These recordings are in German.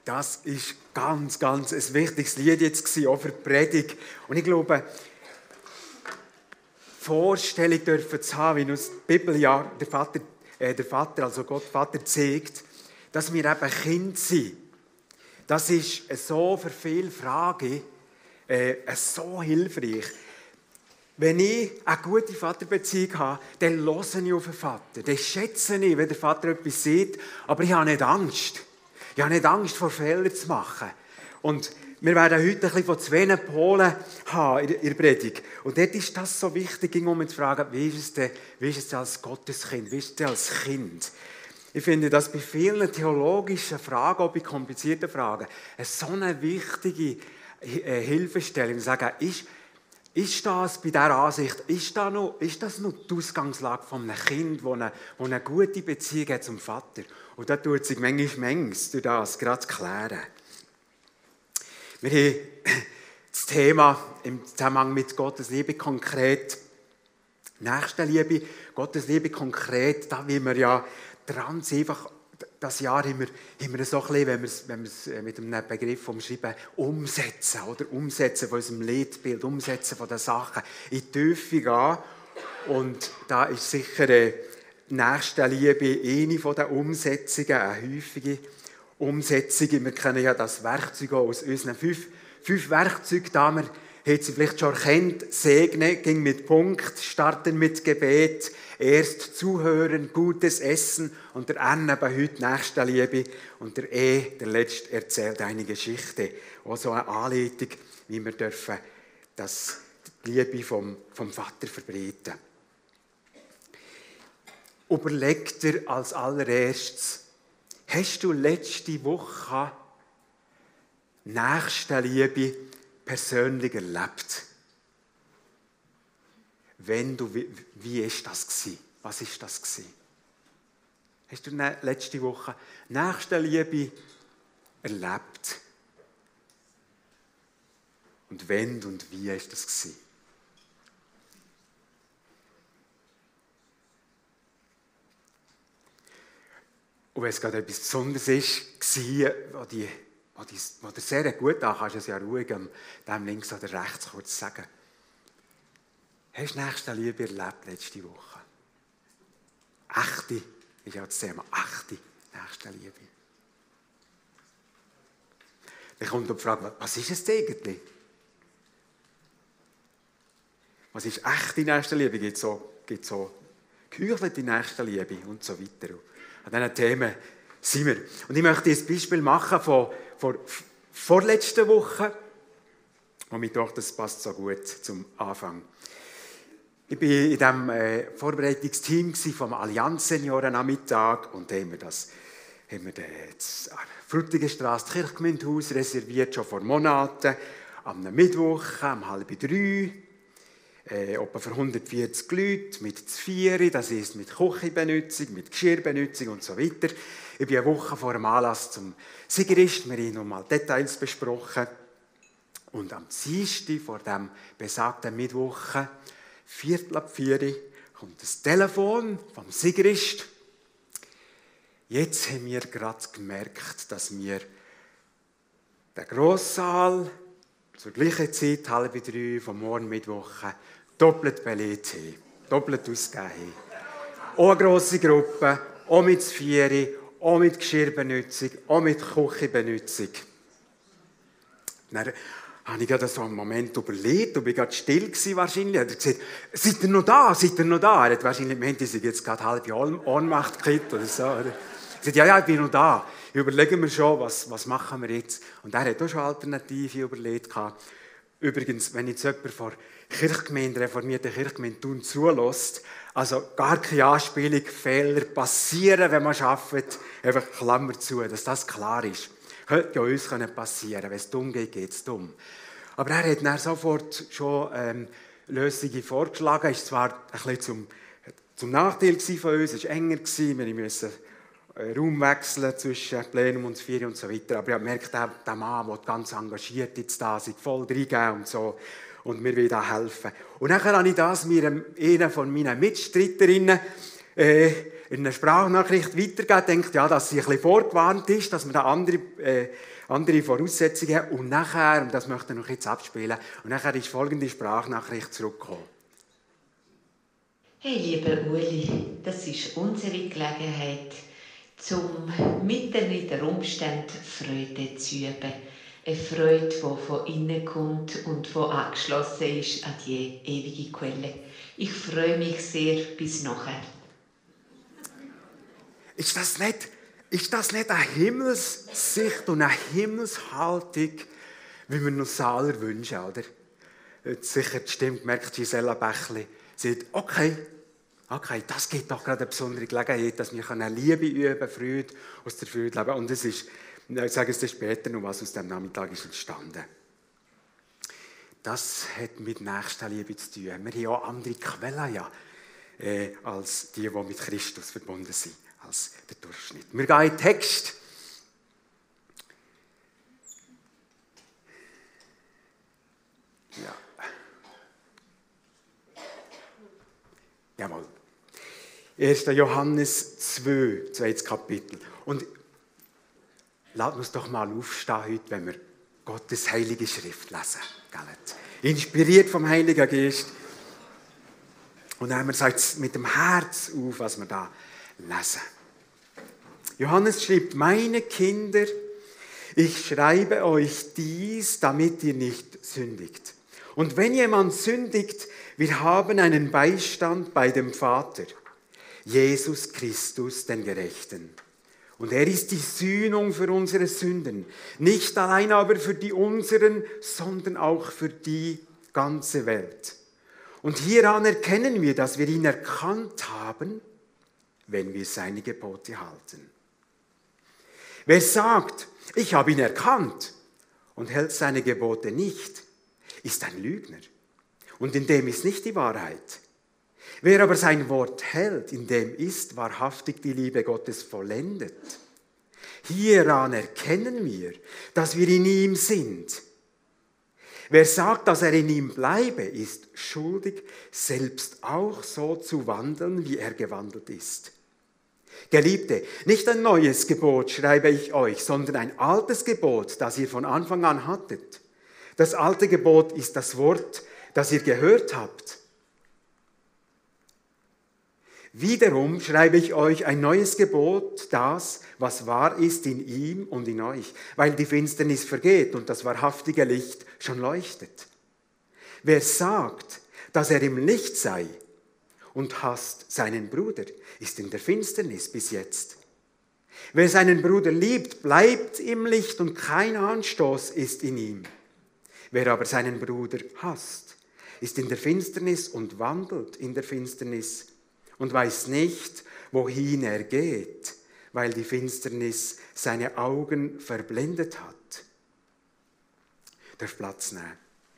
Das ist ganz ein wichtiges Lied jetzt gewesen, auch für die Predigt. Und ich glaube, die Vorstellung dürfen zu haben, wie uns die Bibel ja der Vater, also Gott Vater, zeigt, dass wir eben Kinder sind. Das ist so für viele Fragen so hilfreich. Wenn ich eine gute Vaterbeziehung habe, dann höre ich auf den Vater. Dann schätze ich, wenn der Vater etwas sieht, aber ich habe nicht Angst. Ich habe nicht Angst, vor Fehlern zu machen. Und wir werden heute ein bisschen von zwei Polen haben in der Predigt. Und dort ist das so wichtig, um zu fragen, wie ist es denn als Gotteskind, wie ist es denn als Kind? Ich finde das bei vielen theologischen Fragen, auch bei komplizierten Fragen, so eine wichtige Hilfestellung. Ich sage, ist das bei dieser Ansicht, ist das noch die Ausgangslage von einem Kind, das eine gute Beziehung hat zum Vater? Und da tut sich manchmal durch das gerade klären. Wir haben das Thema im Zusammenhang mit Gottes Liebe konkret, Nächstenliebe, Gottes Liebe konkret, da wie wir ja dran sind, einfach das Jahr haben wir so ein bisschen, wenn wir es mit einem Begriff umschreiben, umsetzen von unserem Leitbild, umsetzen von den Sachen, in die Tiefe gehen. Und da ist sicher Nächstenliebe eine von den Umsetzungen, eine häufige Umsetzung. Wir kennen ja das Werkzeug aus unseren fünf Werkzeugen da. Wir haben sie vielleicht schon erkannt. Segnen ging mit Punkt, starten mit Gebet, erst zuhören, gutes Essen und der N eben heute Nächstenliebe und der E, der Letzte, erzählt eine Geschichte. Auch so eine Anleitung, wie wir dürfen die Liebe vom Vater verbreiten. Überleg dir als allererstes, hast du letzte Woche Nächstenliebe persönlich erlebt? Wenn du, wie ist das gewesen? Was ist das gewesen? Hast du letzte Woche Nächstenliebe erlebt? Und wenn und wie ist das gewesen? Und wenn es gerade etwas Besonderes war, wo dir sehr gut an, kannst du es ja ruhig dem links oder rechts kurz sagen. Hast du Nächstenliebe erlebt letzte Woche? Echte, ist ja das Thema, echte Nächstenliebe. Dann kommt die Frage, was ist es eigentlich? Was ist echte Nächstenliebe? Gibt es so geheuchelte Nächstenliebe und so weiter. An diesen Themen sind wir. Und ich möchte ein Beispiel machen von vorletzter Woche. Und ich dachte, das passt so gut zum Anfang. Ich war in diesem Vorbereitungsteam vom Allianz Seniorennachmittag und da haben wir das Frutigenstrasse, das Kirchgemeindehaus reserviert, schon vor Monaten, am Mittwoch, um 2:30. Etwa für 140 Leute, mit 4, das heisst mit Küchenbenutzung, mit Geschirrbenutzung und so weiter. Ich bin eine Woche vor dem Anlass zum Sigrist, wir haben nochmal Details besprochen. Und am Dienstag vor dem besagten Mittwoch, 3:45, kommt das Telefon vom Sigrist. Jetzt haben wir gerade gemerkt, dass wir den Grosssaal zur gleichen Zeit, 2:30 vom Morgen Mittwoch, doppelt belegt haben, doppelt ausgegeben haben. Auch eine grosse Gruppe, auch mit 4, auch mit Geschirrbenutzung, auch mit Küchenbenutzung. Dann habe ich gerade so einen Moment überlegt und war gerade still gewesen wahrscheinlich. Er hat gesagt, seid ihr noch da? Er hat wahrscheinlich gemeint, ich sei jetzt gerade halbe Ohnmacht gekriegt oder so. Er sagt, ja, ich bin noch da. Überlegen wir schon, was machen wir jetzt? Und er hat auch schon Alternative überlegt. Übrigens, wenn jetzt jemand von reformierten Kirchgemeinde Thun zulässt, also gar keine Anspielung, Fehler passieren, wenn man arbeitet, einfach Klammer zu, dass das klar ist. Könnte ja uns passieren, wenn es dumm geht, geht es dumm. Aber er hat dann sofort schon Lösungen vorgeschlagen. Es war zwar ein bisschen zum Nachteil von uns, es war enger, wir mussten Raum wechseln zwischen Plenum und Vier und so weiter. Aber ich habe gemerkt, der Mann, der ganz engagiert jetzt da, sich voll reingeben und so. Und mir will da helfen. Und dann habe ich das mir einer von meinen Mitstreiterinnen in einer Sprachnachricht weitergeben, denkt, ja, dass sie ein bisschen vorgewarnt ist, dass man da andere Voraussetzungen hat. Und nachher, und das möchte ich noch jetzt abspielen, und nachher ist folgende Sprachnachricht zurückgekommen. Hey, lieber Uli, das ist unsere Gelegenheit, um mitten in den Umständen Freude zu üben. Eine Freude, die von innen kommt und die angeschlossen ist an die ewige Quelle. Ich freue mich sehr bis nachher. Ist das nicht eine Himmelssicht und eine Himmelshaltung, wie wir uns alle wünschen, oder? Jetzt sicher die Stimme gemerkt, Gisela Bächli sagt, okay, das gibt doch gerade eine besondere Gelegenheit, dass wir Liebe üben, Freude aus der Freude leben. Und es ist, ich sage es dir später noch, was aus dem Nachmittag ist entstanden. Das hat mit Nächstenliebe zu tun. Wir haben ja auch andere Quellen als die mit Christus verbunden sind, als der Durchschnitt. Wir gehen in den Text. Ja. Jawohl. 1. Johannes 2, 2. Kapitel. Und lasst uns doch mal aufstehen heute, wenn wir Gottes heilige Schrift lesen. Inspiriert vom Heiligen Geist. Und dann haben wir es mit dem Herz auf, was wir da lesen. Johannes schreibt, meine Kinder, ich schreibe euch dies, damit ihr nicht sündigt. Und wenn jemand sündigt, wir haben einen Beistand bei dem Vater, Jesus Christus, den Gerechten. Und er ist die Sühnung für unsere Sünden, nicht allein aber für die unseren, sondern auch für die ganze Welt. Und hieran erkennen wir, dass wir ihn erkannt haben, wenn wir seine Gebote halten. Wer sagt, ich habe ihn erkannt und hält seine Gebote nicht, ist ein Lügner. Und in dem ist nicht die Wahrheit. Wer aber sein Wort hält, in dem ist wahrhaftig die Liebe Gottes vollendet. Hieran erkennen wir, dass wir in ihm sind. Wer sagt, dass er in ihm bleibe, ist schuldig, selbst auch so zu wandeln, wie er gewandelt ist. Geliebte, nicht ein neues Gebot schreibe ich euch, sondern ein altes Gebot, das ihr von Anfang an hattet. Das alte Gebot ist das Wort, das ihr gehört habt. Wiederum schreibe ich euch ein neues Gebot, das, was wahr ist in ihm und in euch, weil die Finsternis vergeht und das wahrhaftige Licht schon leuchtet. Wer sagt, dass er im Licht sei und hasst seinen Bruder, ist in der Finsternis bis jetzt. Wer seinen Bruder liebt, bleibt im Licht und kein Anstoß ist in ihm. Wer aber seinen Bruder hasst, ist in der Finsternis und wandelt in der Finsternis und weiß nicht, wohin er geht, weil die Finsternis seine Augen verblendet hat. Darf Platz nehmen.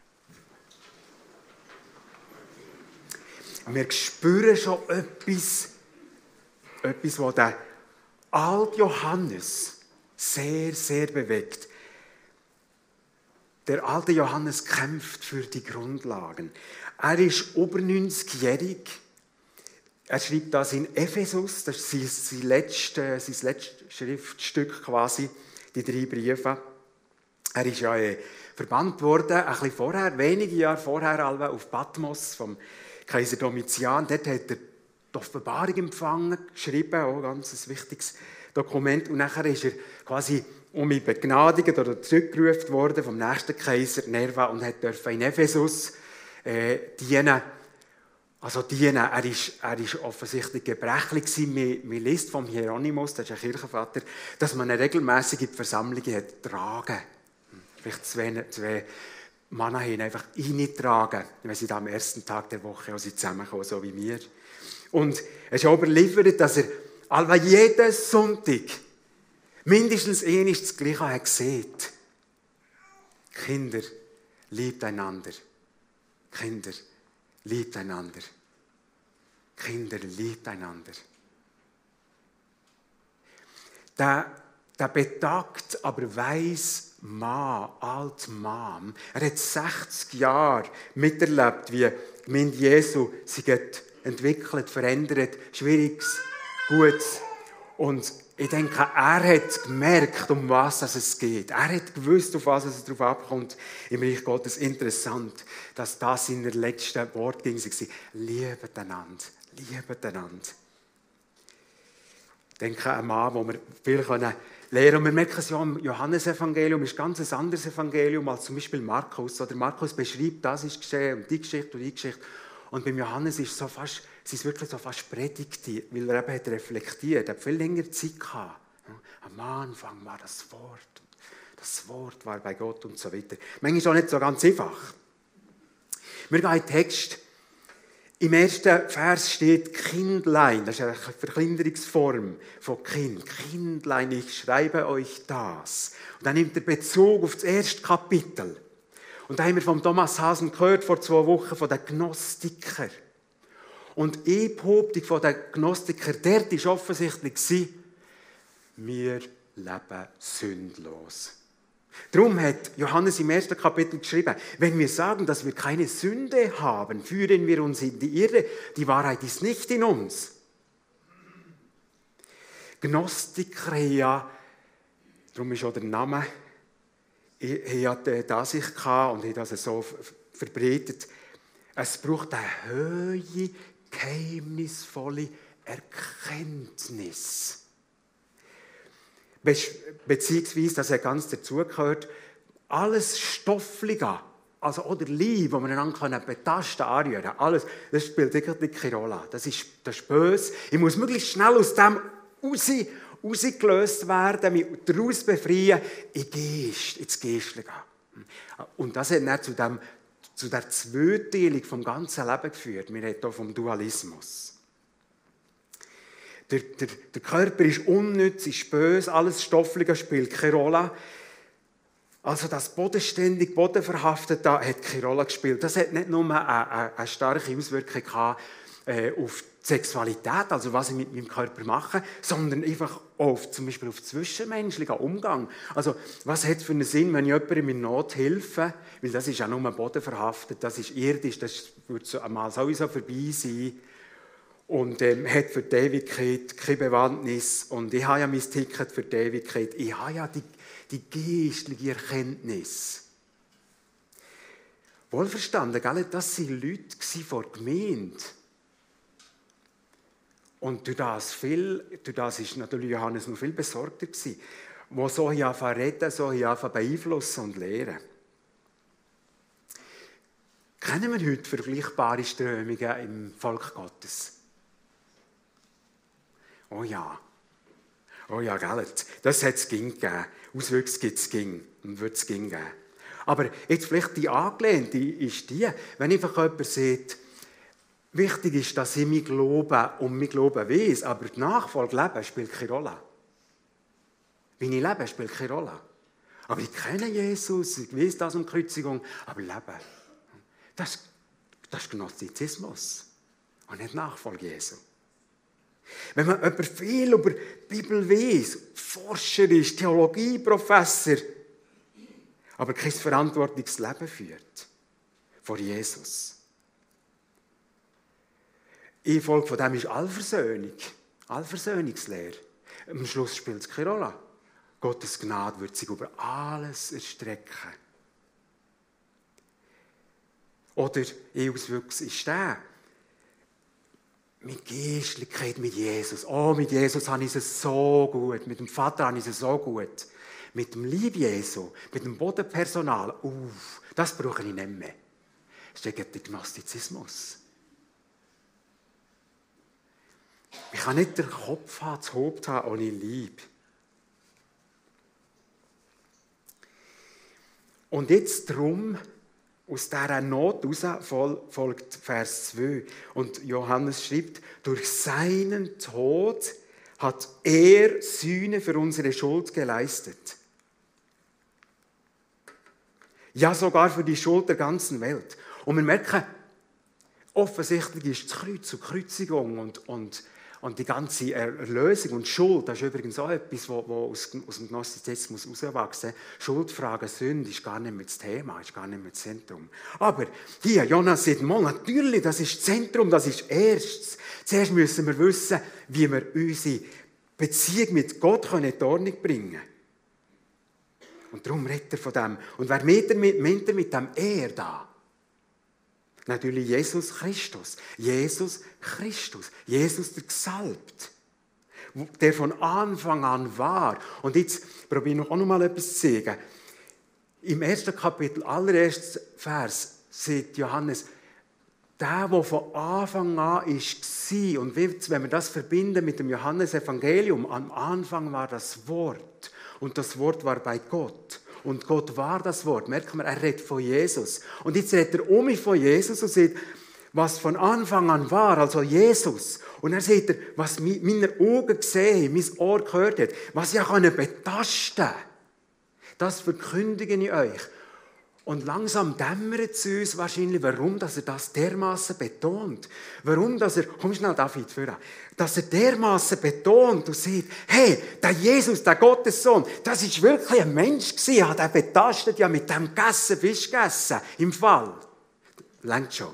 Wir spüren schon etwas, was der alte Johannes sehr, sehr bewegt. Der alte Johannes kämpft für die Grundlagen. Er ist über 90-jährig. Er schreibt das in Ephesus, das ist sein letztes Schriftstück quasi, die 3 Briefe. Er ist ja verbannt worden, ein bisschen vorher, wenige Jahre vorher, auf Patmos vom Kaiser Domitian. Dort hat er die Offenbarung empfangen, geschrieben, auch ein ganz wichtiges Dokument. Und nachher ist er quasi begnadigt oder zurückgerufen worden vom nächsten Kaiser Nerva und durfte in Ephesus dienen. Er ist offensichtlich gebrechlich gewesen. Man liest vom Hieronymus, das ist ein Kirchenvater, dass man eine regelmäßige Versammlung hat tragen. Vielleicht zwei Männer haben einfach reintragen, wenn sie da am ersten Tag der Woche auch zusammenkommen, so wie wir. Und es ist auch überliefert, dass er jeden Sonntag mindestens einmal das Gleiche hat gesehen. Kinder, liebt einander. Kinder, liebt einander. Kinder, liebt einander. Der betagt, aber weiss Mann, alt Mann, er hat 60 Jahre miterlebt, wie die Gemeinde Jesu sich entwickelt, verändert, schwieriges gut. Und ich denke, er hat gemerkt, um was es geht. Er hat gewusst, auf was es drauf abkommt im Reich Gottes. Interessant, dass das in der letzten Wort ging. Liebet einander, liebet einander. Ich denke, ein Mann, wo wir viel lernen können. Und wir merken es ja im Johannesevangelium, ist ganz ein anderes Evangelium als zum Beispiel Markus. Oder Markus beschreibt, das ist geschehen, und die Geschichte. Und beim Johannes ist es so fast, sie ist wirklich so fast Predigte, weil er eben hat reflektiert. Er hat viel länger Zeit gehabt. Am Anfang war das Wort. Das Wort war bei Gott und so weiter. Manchmal ist auch nicht so ganz einfach. Wir gehen in den Text. Im ersten Vers steht Kindlein. Das ist eine Verkleinerungsform von Kind. Kindlein, ich schreibe euch das. Und dann nimmt er Bezug auf das erste Kapitel. Und da haben wir von Thomas Hasen gehört, vor 2 Wochen, von den Gnostikern. Und die Behauptung der Gnostiker, dort war offensichtlich, wir leben sündlos. Darum hat Johannes im 1. Kapitel geschrieben, wenn wir sagen, dass wir keine Sünde haben, führen wir uns in die Irre, die Wahrheit ist nicht in uns. Gnostiker haben ja, darum ist auch der Name, hatte das ich und hat das so verbreitet. Es braucht eine hohe, geheimnisvolle Erkenntnis. Beziehungsweise, das hat ganz dazugehört, alles Stofflige, also oder Liebe, das wir einander betasten, anrühren, alles, das spielt wirklich keine Rolle. Das ist böse. Ich muss möglichst schnell aus dem rausgelöst werden, mich daraus befreien, ins Geistliche gehen. Und das hat dann zu der Zweiteilung vom ganzen Leben geführt. Wir reden hier vom Dualismus. Der Körper ist unnütz, ist böse, alles Stoffliche spielt keine Rolle. Also das bodenständig, bodenverhaftete hat keine Rolle gespielt. Das hat nicht nur eine starke Auswirkung gehabt, auf die Sexualität, also was ich mit meinem Körper mache, sondern einfach zum Beispiel auf zwischenmenschlichen Umgang. Also was hat es für einen Sinn, wenn ich jemandem in Not helfe, weil das ist ja nur bodenverhaftet, das ist irdisch, das wird so einmal sowieso vorbei sein und hat für die Ewigkeit keine Bewandtnis und ich habe ja mein Ticket für die Ewigkeit, ich habe ja die geistliche Erkenntnis. Wohlverstanden, gell? Das waren Leute vor der Gemeinde. Und durch das war natürlich Johannes noch viel besorgter gewesen, wo so reden, so beeinflussen und lehren. Kennen wir heute vergleichbare Strömungen im Volk Gottes? Oh ja, gell? Das hat es gegeben. Auswüchse gibt es und wird es geben. Aber jetzt vielleicht die Angelehnte ist die, wenn einfach jemand sagt, wichtig ist, dass ich mich glaube und mich glauben weiss, aber die Nachfolge leben spielt keine Rolle. Wie ich lebe, spielt keine Rolle. Aber ich kenne Jesus, ich weiss das um die Kreuzigung, aber leben, das ist Gnostizismus und nicht Nachfolge Jesu. Wenn man jemand viel über die Bibel weiss, Forscher ist, Theologieprofessor, aber kein verantwortliches Leben führt vor Jesus. Einfolge von dem ist Allversöhnung, Allversöhnungslehre. Am Schluss spielt es keine Rolle. Gottes Gnade wird sich über alles erstrecken. Oder Auswuchs ist der. Mit Geistlichkeit, mit Jesus. Oh, mit Jesus habe ich es so gut. Mit dem Vater habe ich es so gut. Mit dem Lieb Jesu, mit dem Bodenpersonal. Das brauche ich nicht mehr. Das ist der Gnostizismus. Ich kann nicht den Kopf haben, das Haupt haben ohne Liebe. Und jetzt drum, aus dieser Not heraus folgt Vers 2. Und Johannes schreibt, durch seinen Tod hat er Sühne für unsere Schuld geleistet. Ja, sogar für die Schuld der ganzen Welt. Und wir merken, offensichtlich ist das Kreuz und Kreuzigung und Und die ganze Erlösung und Schuld, das ist übrigens auch etwas, was aus dem Gnostizismus herauswachsen. Schuldfragen, Sünde ist gar nicht mehr das Thema, ist gar nicht mehr das Zentrum. Aber hier, Jonas sagt, natürlich, das ist das Zentrum, das ist erstes. Zuerst müssen wir wissen, wie wir unsere Beziehung mit Gott in die Ordnung bringen können. Und darum redet er von dem. Und wer meint er mit dem Er da? Natürlich Jesus Christus. Jesus Christus. Jesus der Gesalbte. Der von Anfang an war. Und jetzt probiere ich auch noch mal etwas zu sagen. Im 1. Kapitel, allererster Vers, sagt Johannes, der von Anfang an war. Und wenn wir das verbinden mit dem Johannesevangelium, am Anfang war das Wort. Und das Wort war bei Gott. Und Gott war das Wort. Merkt man, er redet von Jesus. Und jetzt redet er von Jesus und sagt, was von Anfang an war, also Jesus. Und er sagt, was meine Augen gesehen, mein Ohr gehört hat, was ich betasten kann, das verkündige ich euch. Und langsam dämmert es uns wahrscheinlich, warum dass er das dermaßen betont. Warum, dass er, komm schnell David voran, dass er dermaßen betont und sagt, hey, der Jesus, der Gottessohn, das ist wirklich ein Mensch gewesen, ja, der betastet ja mit dem gegessen, Fisch gegessen, im Fall. Längt schon.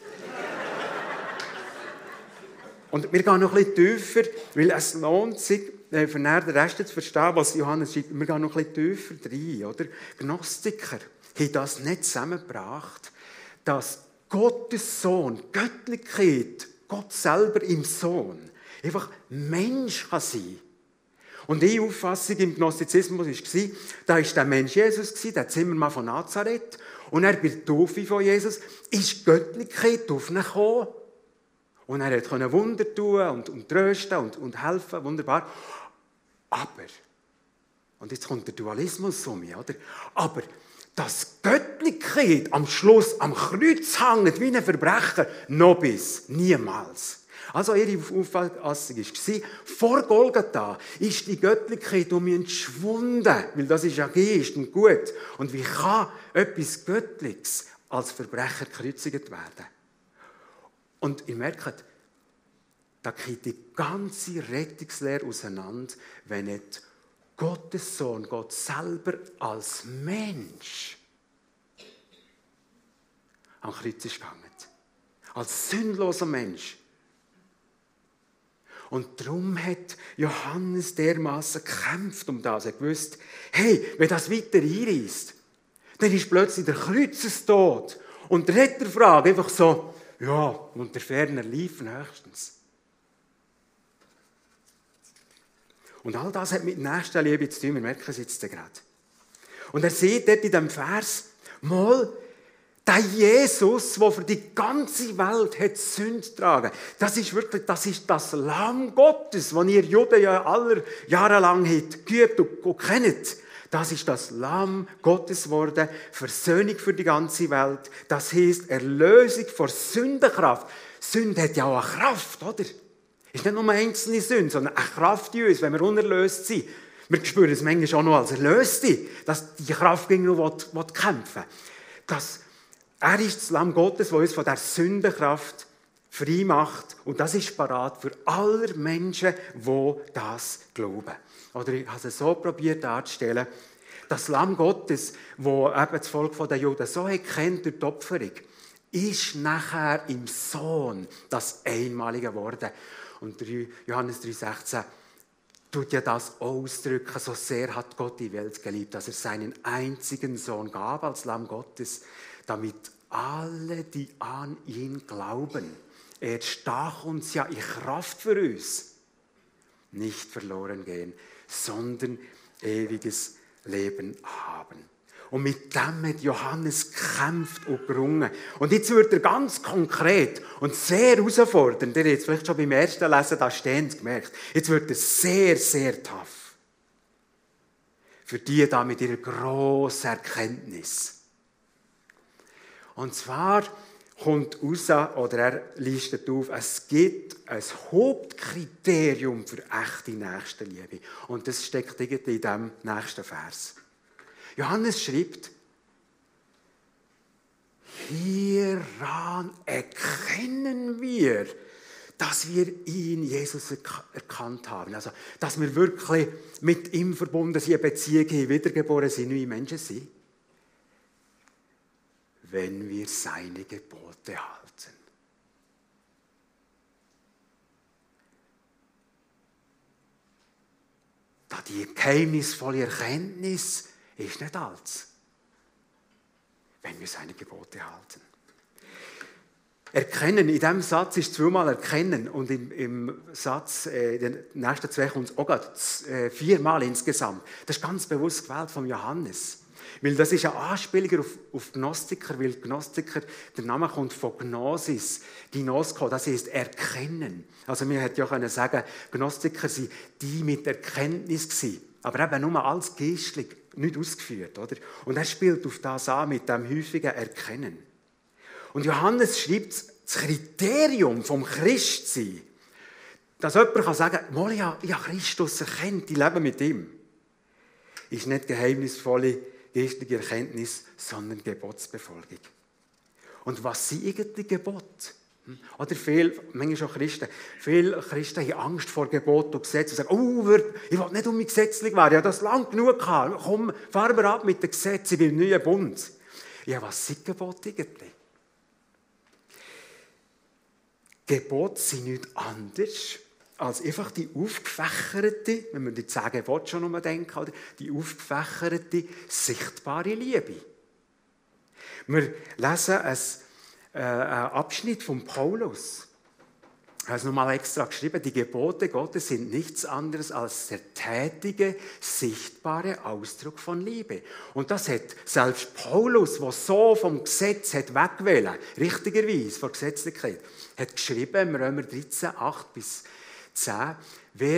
Und wir gehen noch ein bisschen tiefer, weil es lohnt sich, für den Rest zu verstehen, was Johannes schreibt. Wir gehen noch ein bisschen tiefer rein, oder? Gnostiker haben das nicht zusammengebracht, dass Gottes Sohn, Göttlichkeit, Gott selber im Sohn, einfach Mensch kann sein. Und die Auffassung im Gnostizismus war, da war der Mensch Jesus, der Zimmermann von Nazareth, und er bei der Taufe von Jesus ist Göttlichkeit auf ihn gekommen. Und er konnte Wunder tun und trösten und helfen, wunderbar. Aber, und jetzt kommt der Dualismus um mich, oder? Aber, dass Göttlichkeit am Schluss am Kreuz hängt wie ein Verbrecher, noch bis niemals. Also ihre Auffassung war, vor Golgatha ist die Göttlichkeit um mich entschwunden, weil das ist ja Geist und gut. Und wie kann etwas Göttliches als Verbrecher gekreuzigt werden? Und ihr merkt, da geht die ganze Rettungslehre auseinander, wenn nicht Gottes Sohn, Gott selber als Mensch am Kreuz ist gegangen. Als sündloser Mensch. Und darum hat Johannes dermaßen gekämpft um das. Er gewusst, hey, wenn das weiter einreisst, dann ist plötzlich der Kreuzestod. Und die Retterfrage einfach so, ja, unter ferner Liefen höchstens. Und all das hat mit Nächstenliebe zu tun, wir merken es jetzt gerade. Und er sieht dort in diesem Vers, mal, der Jesus, der für die ganze Welt hat Sünde getragen, das ist das Lamm Gottes, das ihr Juden ja aller Jahre lang habt geübt und kennt. Das ist das Lamm Gottes geworden, Versöhnung für die ganze Welt. Das heisst, Erlösung vor Sündenkraft. Sünde hat ja auch eine Kraft, oder? Es ist nicht nur eine einzelne Sünde, sondern eine Kraft in uns, wenn wir unerlöst sind. Wir spüren es manchmal auch noch als Erlöste, dass die Kraft gegen uns kämpfen will. Er ist das Lamm Gottes, das uns von der Sündenkraft frei macht. Und das ist parat für alle Menschen, die das glauben. Oder ich habe es so probiert darzustellen. Das Lamm Gottes, das eben das Volk der Juden so kennt durch die Opferung, ist nachher im Sohn das Einmalige geworden. Und Johannes 3,16 tut ja das ausdrücken, so sehr hat Gott die Welt geliebt, dass er seinen einzigen Sohn gab als Lamm Gottes, damit alle, die an ihn glauben, er stach uns ja in Kraft für uns, nicht verloren gehen, sondern ewiges Leben haben. Und mit dem hat Johannes gekämpft und gerungen. Und jetzt wird er ganz konkret und sehr herausfordernd. Ihr habt es vielleicht schon beim ersten Lesen da stehend gemerkt. Jetzt wird er sehr, sehr tough. Für die da mit ihrer grossen Erkenntnis. Und zwar kommt raus, oder er listet auf, es gibt ein Hauptkriterium für echte Nächstenliebe. Und das steckt irgendwie in diesem nächsten Vers. Johannes schreibt, hieran erkennen wir, dass wir ihn, Jesus, erkannt haben. Also, dass wir wirklich mit ihm verbunden sind, eine Beziehung haben, wiedergeboren sind, neue Menschen sind. Wenn wir seine Gebote halten. Da die geheimnisvolle Erkenntnis ist nicht alles, wenn wir seine Gebote halten. Erkennen, in diesem Satz ist zweimal erkennen und im Satz, in den nächsten zwei kommt es auch gerade 4-mal insgesamt. Das ist ganz bewusst gewählt von Johannes. Weil das ist eine Anspielung auf Gnostiker, weil Gnostiker, der Name kommt von Gnosis, Gnosko, das heisst erkennen. Also man hätte ja können sagen, Gnostiker sind die mit Erkenntnis gewesen, aber eben nur als geistlich, nicht ausgeführt. Oder? Und er spielt auf das an mit dem häufigen Erkennen. Und Johannes schreibt das Kriterium vom Christsein, dass jemand kann sagen kann, ich habe Christus erkannt, ich lebe mit ihm, ist nicht geheimnisvolle geistliche Erkenntnis, sondern Gebotsbefolgung. Und was sind eigentlich Gebote? Oder manchmal auch Christen, viele Christen haben Angst vor Gebot und Gesetz und sagen, ich will nicht gesetzlich werden, ich habe das lang genug gehabt, komm, fahren wir ab mit dem Gesetz, ich will einen neuen Bund. Ja, was sind Gebote eigentlich? Gebote sind nichts anderes als einfach die aufgefächerte, wenn man die 10 Gebote schon denken, oder? Die aufgefächerte, sichtbare Liebe. Wir lesen einen Abschnitt von Paulus. Er hat es nochmal extra geschrieben, die Gebote Gottes sind nichts anderes als der tätige, sichtbare Ausdruck von Liebe. Und das hat selbst Paulus, der so vom Gesetz hat wegwählen, richtigerweise von Gesetzlichkeit, hat geschrieben, im Römer 13, 8-10, wer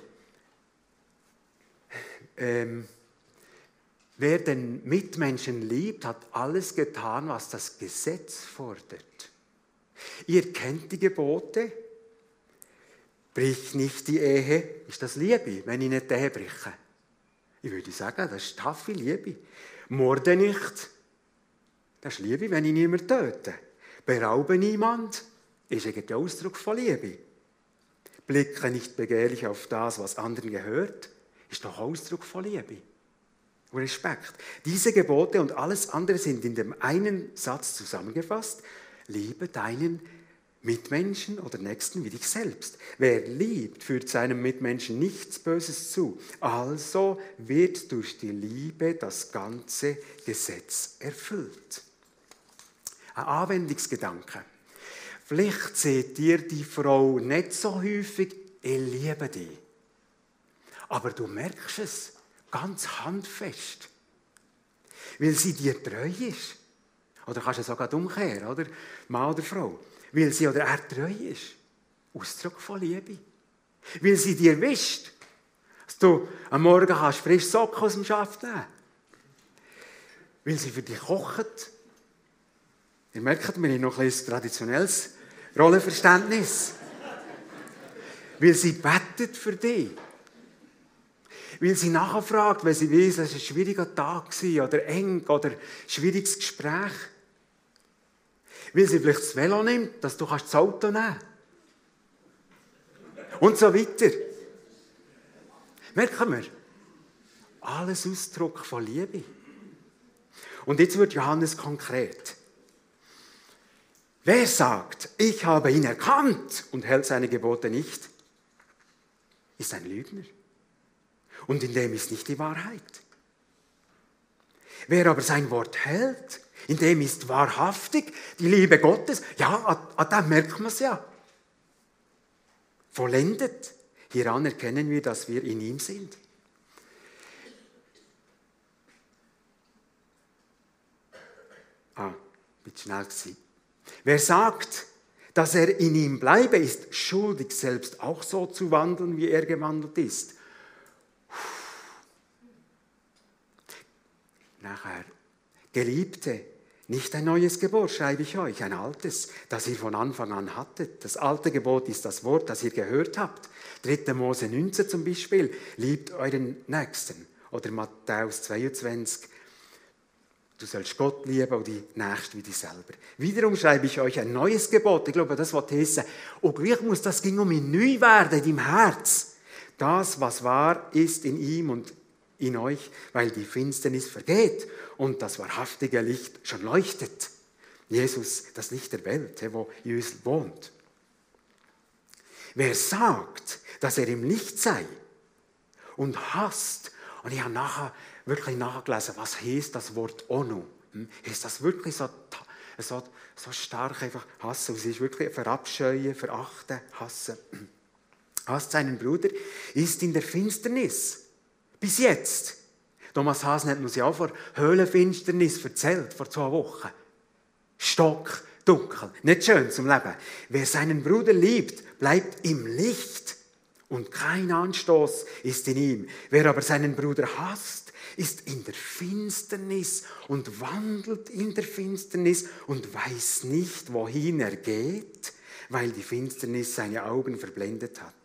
den Mitmenschen liebt, hat alles getan, was das Gesetz fordert. Ihr kennt die Gebote, brich nicht die Ehe. Ist das Liebe, wenn ich nicht die Ehe breche? Ich würde sagen, das ist taffe Liebe. Morde nicht, das ist Liebe, wenn ich niemanden töte. Beraube niemand, ist ein Ausdruck von Liebe. Blicke nicht begehrlich auf das, was anderen gehört, ist doch Ausdruck von Liebe und Respekt. Diese Gebote und alles andere sind in dem einen Satz zusammengefasst. Liebe deinen Mitmenschen oder Nächsten wie dich selbst. Wer liebt, führt seinem Mitmenschen nichts Böses zu. Also wird durch die Liebe das ganze Gesetz erfüllt. Ein Anwendungsgedanke. Vielleicht seht ihr die Frau nicht so häufig, ich liebe dich. Aber du merkst es ganz handfest, weil sie dir treu ist. Oder kannst du es sogar umkehren, oder? Mann oder Frau. Weil sie oder er treu ist. Ausdruck von Liebe. Weil sie dir wischt, dass du am Morgen kannst frisch Socken aus dem Schaft nehmen. Weil sie für dich kocht. Ihr merkt, wir haben noch ein traditionelles Rollenverständnis. Weil sie betet für dich. Weil sie nachfragt, weil sie weiss, es war ein schwieriger Tag oder eng oder ein schwieriges Gespräch. Weil sie vielleicht das Velo nimmt, dass du das Auto nehmen kannst. Und so weiter. Merken wir? Alles Ausdruck von Liebe. Und jetzt wird Johannes konkret. Wer sagt, ich habe ihn erkannt und hält seine Gebote nicht, ist ein Lügner. Und in dem ist nicht die Wahrheit. Wer aber sein Wort hält, in dem ist wahrhaftig die Liebe Gottes. Ja, an dem merkt man es ja. Vollendet. Hieran erkennen wir, dass wir in ihm sind. Bin schnell gewesen. Wer sagt, dass er in ihm bleibe, ist schuldig, selbst auch so zu wandeln, wie er gewandelt ist. Nachher, Geliebte, nicht ein neues Gebot schreibe ich euch, ein altes, das ihr von Anfang an hattet. Das alte Gebot ist das Wort, das ihr gehört habt. 3. Mose 19 zum Beispiel, liebt euren Nächsten. Oder Matthäus 22, Du sollst Gott lieben und die Nächsten wie dich selber. Wiederum schreibe ich euch ein neues Gebot. Ich glaube, das will heissen. Und gleich muss das ging um ihn neu werden in deinem Herz. Das, was wahr ist in ihm und in euch, weil die Finsternis vergeht und das wahrhaftige Licht schon leuchtet. Jesus, das Licht der Welt, wo in uns wohnt. Wer sagt, dass er im Licht sei und hasst, und ich habe nachher wirklich nachgelesen, was heisst das Wort Onu? Ist das wirklich so stark einfach hassen? Es ist wirklich verabscheuen, verachten, hassen. Hasst seinen Bruder, ist in der Finsternis. Bis jetzt. Thomas Hasen hat uns ja auch vor Höhlenfinsternis erzählt, vor 2 Wochen. Stockdunkel, nicht schön zum Leben. Wer seinen Bruder liebt, bleibt im Licht und kein Anstoß ist in ihm. Wer aber seinen Bruder hasst, ist in der Finsternis und wandelt in der Finsternis und weiß nicht, wohin er geht, weil die Finsternis seine Augen verblendet hat.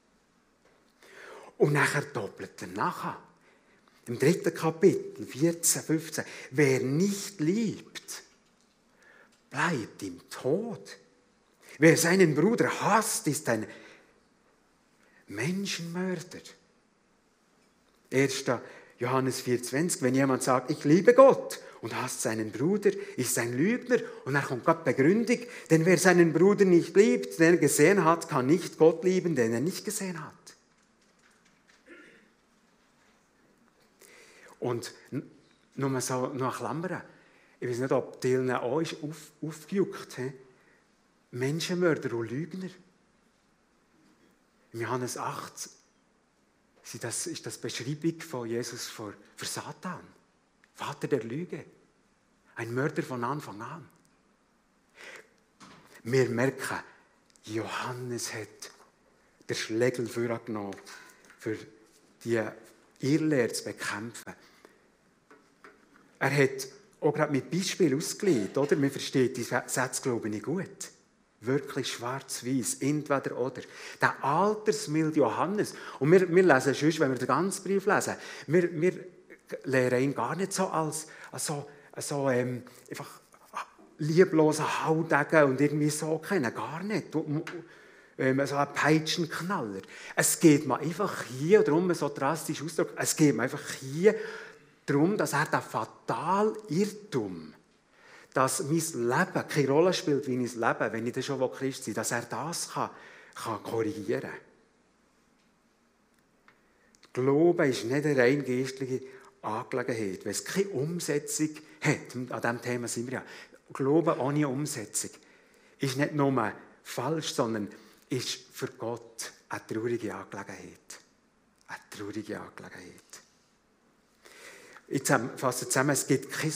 Und nachher doppelt er nachher. Im 3. Kapitel, 14, 15. Wer nicht liebt, bleibt im Tod. Wer seinen Bruder hasst, ist ein Menschenmörder. 1. Johannes 4,20. Wenn jemand sagt, ich liebe Gott und hasst seinen Bruder, ist ein Lügner. Und dann kommt Gott Begründung. Denn wer seinen Bruder nicht liebt, den er gesehen hat, kann nicht Gott lieben, den er nicht gesehen hat. Und nur so noch Klammern. Ich weiß nicht, ob Dylan auch ist aufgejuckt. Menschenmörder und Lügner. Im Johannes 8 ist das Beschreibung von Jesus für Satan. Vater der Lüge. Ein Mörder von Anfang an. Wir merken, Johannes hat den Schlegel vorgenommen, für die Irrlehre zu bekämpfen. Er hat auch gerade mit Beispielen ausgelegt, oder? Man versteht die Sätze, glaube ich, gut. Wirklich schwarz-weiß, entweder oder. Der altersmilde Johannes. Und wir lesen sonst, wenn wir den ganzen Brief lesen, wir lehren ihn gar nicht so als einfach liebloser Haudegen und irgendwie so kennen. Gar nicht. So ein Peitschenknaller. Es geht mir einfach hier, darum so drastisch Ausdruck, es geht mir einfach hier darum, dass er den fatalen Irrtum, dass mein Leben keine Rolle spielt wie mein Leben, wenn ich dann schon Christ sein will, dass er das kann korrigieren kann. Glaube ist nicht eine rein geistliche Angelegenheit, wenn es keine Umsetzung hat. An diesem Thema sind wir ja. Glaube ohne Umsetzung ist nicht nur falsch, sondern ist für Gott eine traurige Angelegenheit. Eine traurige Angelegenheit. Ich fasse zusammen, es gibt ein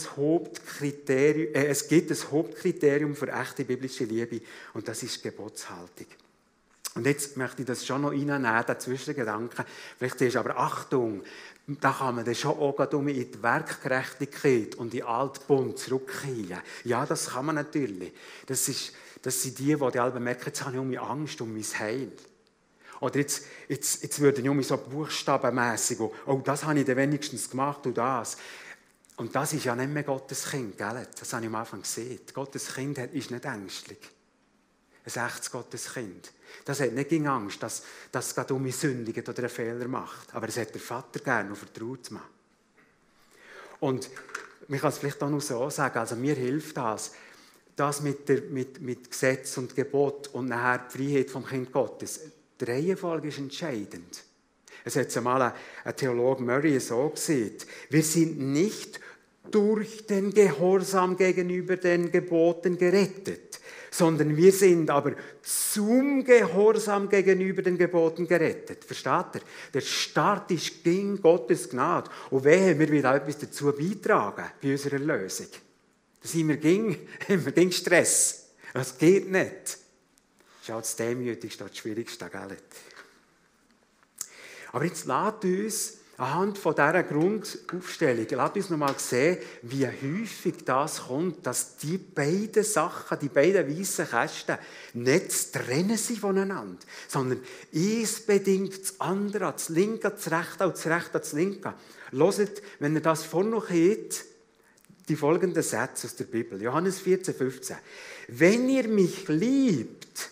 Hauptkriterium für echte biblische Liebe und das ist die Gebotshaltung. Und jetzt möchte ich das schon noch reinnehmen, den Zwischengedanken. Vielleicht ist aber Achtung, da kann man dann schon auch in die Werkgerechtigkeit und in den Altbund zurückkehren. Ja, das kann man natürlich. Das sind die alle merken, jetzt habe ich um meine Angst, um mein Heil. Oder jetzt würden ich so buchstabenmässig, oh, das habe ich dann wenigstens gemacht und das. Und das ist ja nicht mehr Gottes Kind, gell? Das habe ich am Anfang gesehen. Gottes Kind ist nicht ängstlich. Ein echtes Gottes Kind. Das hat nicht gegen Angst, dass es gerade um mich sündigt oder einen Fehler macht. Aber es hat der Vater gerne und vertraut mir. Und man kann es vielleicht auch noch so sagen, also mir hilft das mit Gesetz und Gebot und nachher die Freiheit vom Kind Gottes. Die Reihenfolge ist entscheidend. Es hat einmal ein Theologe Murray so gesagt, wir sind nicht durch den Gehorsam gegenüber den Geboten gerettet, sondern wir sind aber zum Gehorsam gegenüber den Geboten gerettet. Versteht ihr? Der Start ist gegen Gottes Gnade. Und wehe, wir wollen auch etwas dazu beitragen bei unserer Erlösung. Da sind wir gegen Stress. Das geht nicht. Das ist auch das Demütigste, das Schwierigste. Gell? Aber jetzt lasst uns anhand von dieser Grundaufstellung, lasst uns noch mal sehen, wie häufig das kommt, dass die beiden Sachen, die beiden weißen Kästen, nicht zu trennen sind voneinander, sondern eins bedingt das andere, das Linke, das Rechte und das Rechte, das Linke. Hört, wenn ihr das vorne noch habt, die folgenden Sätze aus der Bibel. Johannes 14, 15. Wenn ihr mich liebt,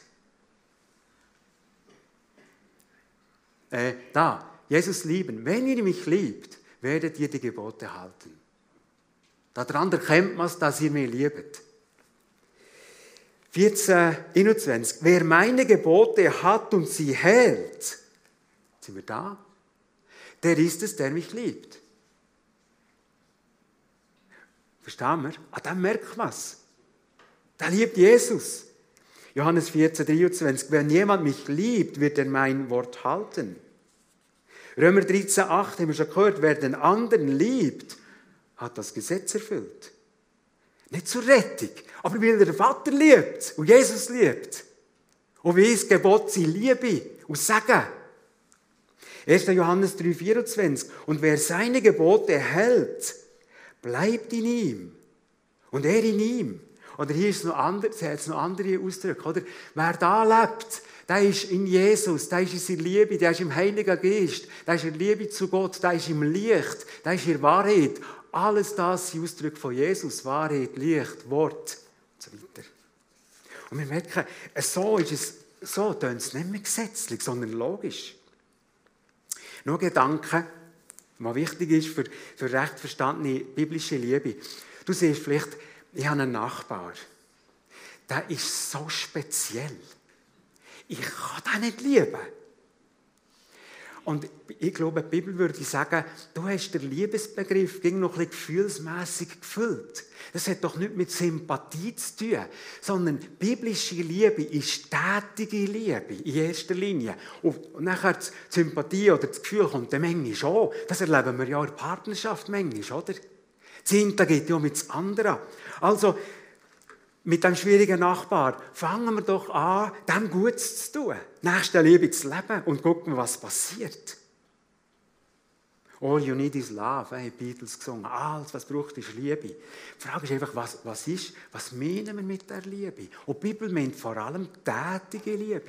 Jesus lieben, wenn ihr mich liebt, werdet ihr die Gebote halten. Daran erkennt man es, dass ihr mich liebt. 14, 21. Wer meine Gebote hat und sie hält, sind wir da? Der ist es, der mich liebt. Verstehen wir? An dem merkt man es. Der liebt Jesus. Johannes 14, 23. Wenn jemand mich liebt, wird er mein Wort halten. Römer 13, 8 haben wir schon gehört. Wer den anderen liebt, hat das Gesetz erfüllt. Nicht zur Rettung, aber weil er den Vater liebt und Jesus liebt. Und wie ist Gebot sie Liebe und Segen. 1. Johannes 3, 24. Und wer seine Gebote hält, bleibt in ihm und er in ihm. Oder hier ist es noch anders, hat es noch andere Ausdrücke. Oder? Wer da lebt, der ist in Jesus, der ist in seiner Liebe, der ist im Heiligen Geist, der ist in Liebe zu Gott, der ist im Licht, der ist in Wahrheit. Alles das sind Ausdrücke von Jesus, Wahrheit, Licht, Wort und so weiter. Und wir merken, so tönt es nicht mehr gesetzlich, sondern logisch. Noch ein Gedanke, was wichtig ist für recht verstandene biblische Liebe. Du siehst vielleicht, ich habe einen Nachbar, der ist so speziell. Ich kann den nicht lieben. Und ich glaube, die Bibel würde sagen, du hast den Liebesbegriff noch ein bisschen gefühlsmässig gefüllt. Das hat doch nichts mit Sympathie zu tun, sondern biblische Liebe ist tätige Liebe in erster Linie. Und nachher die Sympathie oder das Gefühl kommt dann manchmal schon. Das erleben wir ja in der Partnerschaft manchmal, oder? Das eine geht ja mit dem anderen. Also, mit dem schwierigen Nachbar fangen wir doch an, dem Gutes zu tun, Nächstenliebe zu leben und gucken, was passiert. All you need is love, haben die Beatles gesungen. Alles, was braucht, ist Liebe. Die Frage ist einfach, was meinen wir mit der Liebe? Und die Bibel meint vor allem tätige Liebe.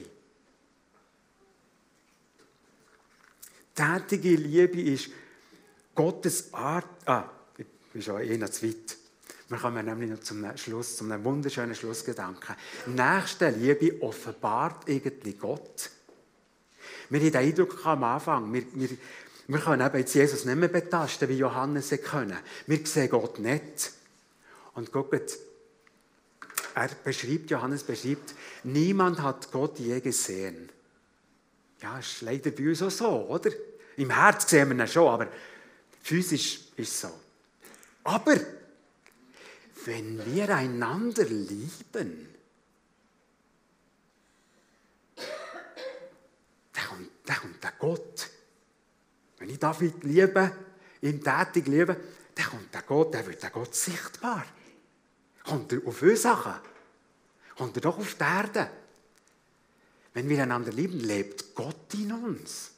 Tätige Liebe ist Gottes Art. Ich bin schon eher zu weit. Wir kommen nämlich noch zum Schluss, zum wunderschönen Schlussgedanken. Nächstenliebe offenbart irgendwie Gott. Wir haben den Eindruck am Anfang, wir können eben jetzt Jesus nicht mehr betasten, wie Johannes es können. Wir sehen Gott nicht. Und guckt, Johannes beschreibt, niemand hat Gott je gesehen. Ja, ist leider bei uns auch so, oder? Im Herz sehen wir ihn schon, aber physisch ist es so. Aber wenn wir einander lieben, dann kommt der Gott. Wenn ich David liebe, ihn tätig liebe, dann kommt der Gott, dann wird der Gott sichtbar. Kommt er auf uns Sachen? Kommt er doch auf die Erde? Wenn wir einander lieben, lebt Gott in uns.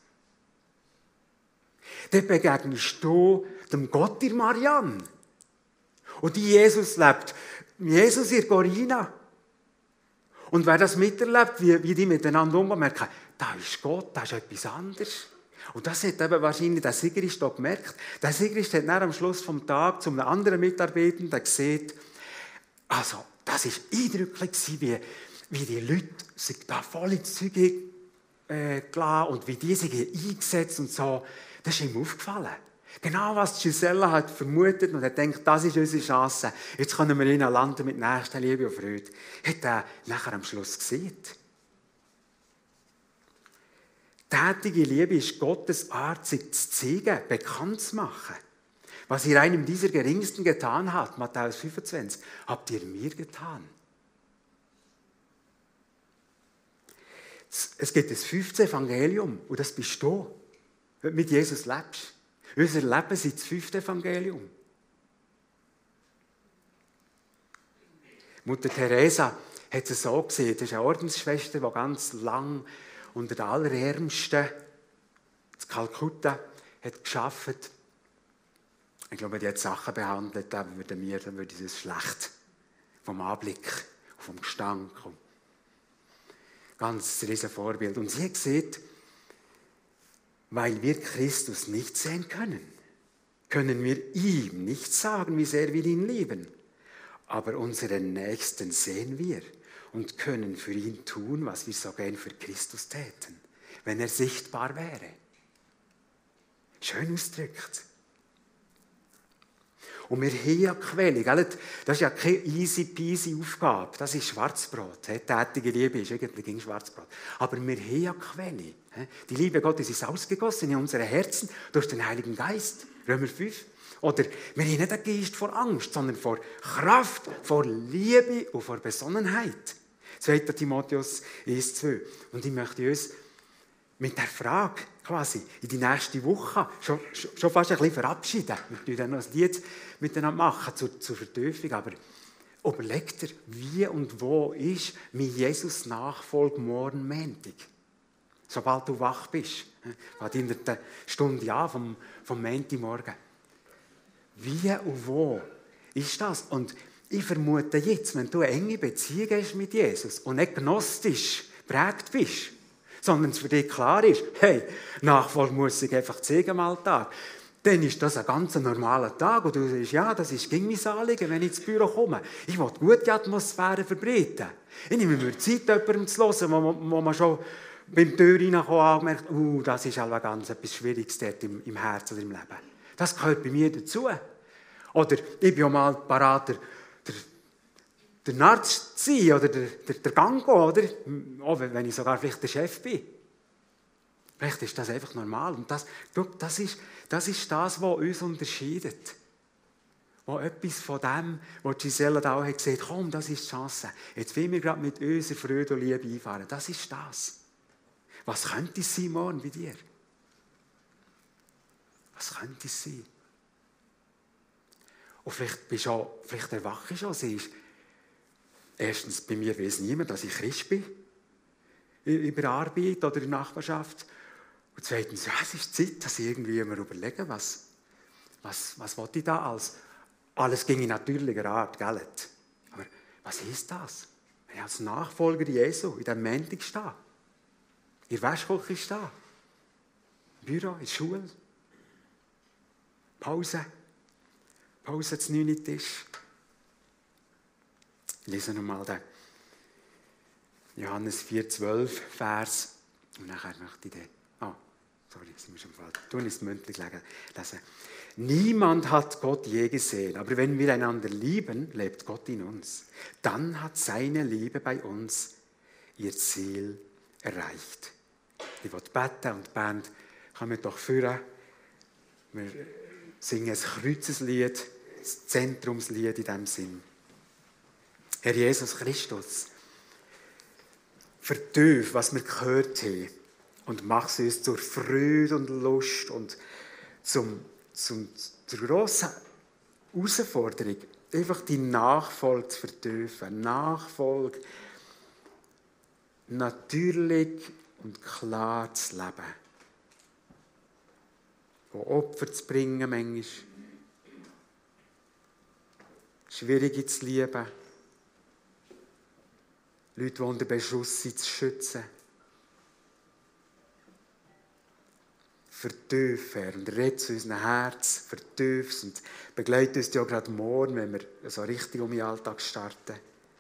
Dann begegnest du dem Gott in Marianne. Und die Jesus lebt. Jesus in Corinna. Und wer das miterlebt, wie die miteinander umgehen, merkt, da ist Gott, da ist etwas anderes. Und das hat eben wahrscheinlich der Sigrist auch gemerkt. Der Sigrist hat dann am Schluss des Tages zu einem anderen Mitarbeitenden gesehen, also das war eindrücklich, wie die Leute sich da voll ins Zeug gelassen und wie die sich eingesetzt und so. Das ist ihm aufgefallen. Genau, was Gisela hat vermutet und hat gedacht, das ist unsere Chance. Jetzt können wir ihn landen mit Nächstenliebe und Freude. Hat er nachher am Schluss gesehen. Tätige Liebe ist Gottes Art, sich zu zeigen, bekannt zu machen. Was ihr einem dieser Geringsten getan habt, Matthäus 25, habt ihr mir getan. Es gibt das 5. Evangelium und das bist du, wenn du mit Jesus lebst. Unser Leben ist das 5. Evangelium. Mutter Teresa hat es so gesehen. Das ist eine Ordensschwester, die ganz lang unter den Allerärmsten in Kalkutta hat gearbeitet. Ich glaube, die hat Sachen behandelt, dann würde es schlecht. Vom Anblick, vom Gestank. Ganz riesen Vorbild. Und sie hat gesehen, weil wir Christus nicht sehen können, können wir ihm nicht sagen, wie sehr wir ihn lieben. Aber unseren Nächsten sehen wir und können für ihn tun, was wir so gern für Christus täten, wenn er sichtbar wäre. Schön ausgedrückt. Und wir haben ja Quelle, gell? Das ist ja keine easy peasy Aufgabe, das ist Schwarzbrot. Tätige Liebe ist eigentlich Schwarzbrot. Aber wir haben ja Quelle. Die Liebe Gottes ist ausgegossen in unsere Herzen durch den Heiligen Geist, Römer 5. Oder wir haben nicht einen Geist vor Angst, sondern vor Kraft, vor Liebe und vor Besonnenheit. 2. Timotheus 1,2. Und ich möchte uns mit der Frage quasi in die nächste Woche schon fast ein bisschen verabschieden. Wir machen dann noch ein Lied miteinander machen zur Vertiefung. Aber überleg dir, wie und wo ist mein Jesus-Nachfolge morgen Montag? Sobald du wach bist. Fängt in der Stunde an vom Montagmorgen. Wie und wo ist das? Und ich vermute jetzt, wenn du eine enge Beziehung hast mit Jesus und nicht gnostisch geprägt bist, sondern es für dich klar ist, hey, Nachfolge muss ich einfach zeigen im Alltag, dann ist das ein ganz normaler Tag und du sagst, ja, das ist gegen mein Anliegen, wenn ich ins Büro komme. Ich will gute Atmosphäre verbreiten. Ich nehme mir Zeit, jemandem zu hören, wo man schon beim Tür reinkommen angemerkt, das ist halt ganz etwas Schwieriges dort im Herzen oder im Leben. Das gehört bei mir dazu. Oder ich bin auch mal parat, der Arzt zu sein oder der Gango, oder? Auch wenn ich sogar vielleicht der Chef bin. Vielleicht ist das einfach normal. Und das ist das, was uns unterscheidet. Wo etwas von dem, was Gisela da auch hat gesagt, komm, das ist die Chance. Jetzt wollen wir gerade mit unserer Freude und Liebe einfahren. Das ist das. Was könnte es sein morgen bei dir? Was könnte es sein? Und vielleicht erwache ich schon, siehst, erstens, bei mir weiß niemand, dass ich Christ bin, in der Arbeit oder in der Nachbarschaft. Und zweitens, ja, es ist Zeit, dass ich irgendwie mir überlege, was will ich da als alles ging in natürlicher Art, gell? Aber was ist das? Wenn ich als Nachfolger Jesu in diesem Montag stehe, in der Wäschküche stehe, im Büro, in der Schule, Pause zum 9. Tisch. Ich lese nochmal den Johannes 4,12 Vers. Und nachher möchte ich den. Sind wir schon falsch. Tun ist mündlich lesen. Niemand hat Gott je gesehen, aber wenn wir einander lieben, lebt Gott in uns. Dann hat seine Liebe bei uns ihr Ziel erreicht. Ich will beten und die Band kommen doch führen. Wir singen ein Kreuzeslied, das Zentrumslied in diesem Sinn. Herr Jesus Christus, vertief, was wir gehört haben und mach es uns zur Freude und Lust und zur grossen Herausforderung, einfach die Nachfolge zu vertiefen. Nachfolge natürlich und klar zu leben. Wo Opfer zu bringen manchmal, Schwierige zu lieben, Leute, die unter Beschuss sind, zu schützen. Vertief, Herr, und red zu unserem Herz, vertief und begleite uns ja gerade morgen, wenn wir so richtig um den Alltag starten.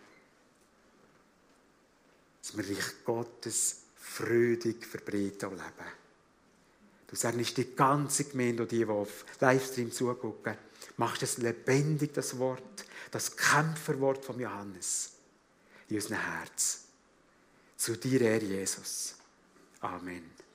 Dass wir Reich Gottes freudig verbreiten und leben. Du sagst die ganze Gemeinde und die auf Livestream zugucken, machst es lebendig, das Wort, das Kämpferwort von Johannes in unserem Herz. Zu dir, Herr Jesus. Amen.